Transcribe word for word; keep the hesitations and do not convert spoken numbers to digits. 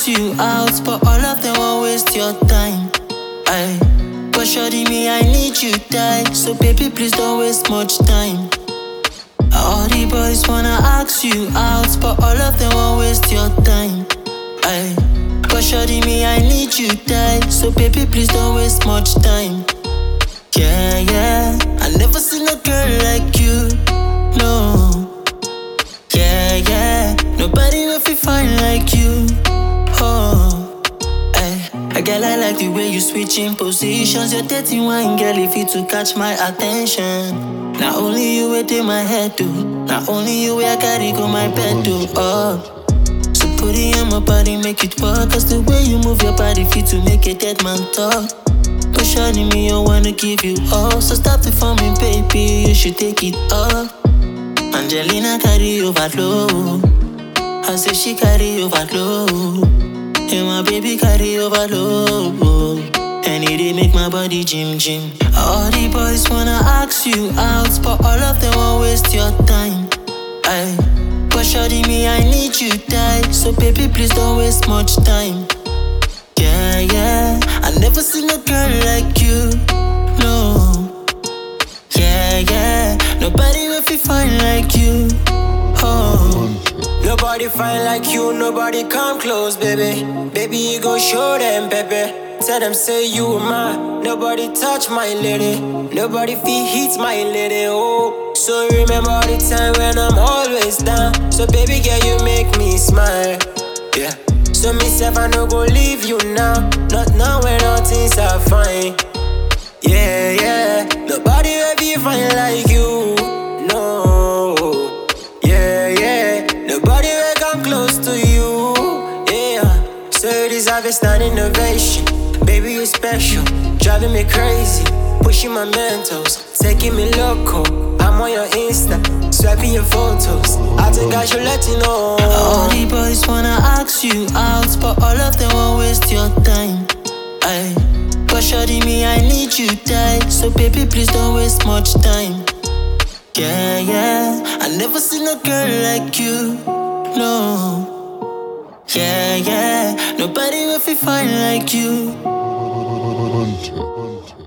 you out, but all of them won't waste your time. Aye. But shawty me, I need you tight, so baby please don't waste much time. All the boys wanna ask you out, but all of them won't waste your time. Aye. But shawty me, I need you tight, so baby please don't waste much time. Yeah, yeah, I never seen a girl like you, no. Yeah, yeah, nobody will feel fine like you, oh. Ay, I girl, I like the way you switching positions. You're dating one girl if you to catch my attention. Not only you wait in my head, do. Not only you where I carry go my bed, do. Oh, so put it in my body, make it work. Cause the way you move your body fit to make a dead man talk. But shawty me, I wanna give you all. So stop the forming, baby, you should take it up. Angelina carry overload. I say she carry overload. And my baby carry overload. And it dey make my body gym gym. All the boys wanna ask you out, but all of them won't waste your time. Aye. But shawty me, I need you tight, so baby please don't waste much time. Yeah, yeah, I never seen a girl like you, no. Yeah, yeah, nobody will feel fine like you, oh. Nobody fine like you, nobody come close, baby. Baby, you gon' show them, baby. Tell them say you are mine. Nobody touch my lady. Nobody feel hit my lady, oh. So remember the time when I'm always down. So baby girl, you make me smile, yeah. So myself, I no go leave you now. Not now when all things are fine. Yeah, yeah. Nobody will be fine like you, no. Yeah, yeah. Nobody will come close to you, yeah. So you deserve a standing ovation. Baby, you special, driving me crazy, pushing my mentals, taking me loco. I'm on your Insta, swiping your photos. I think I should let you know. All the boys wanna ask you out, but all of them won't waste your time. Aye. But shawty me, I need you tight, so baby please don't waste much time. Yeah, yeah, I never seen a girl like you, no. Yeah, yeah, nobody will feel fine like you.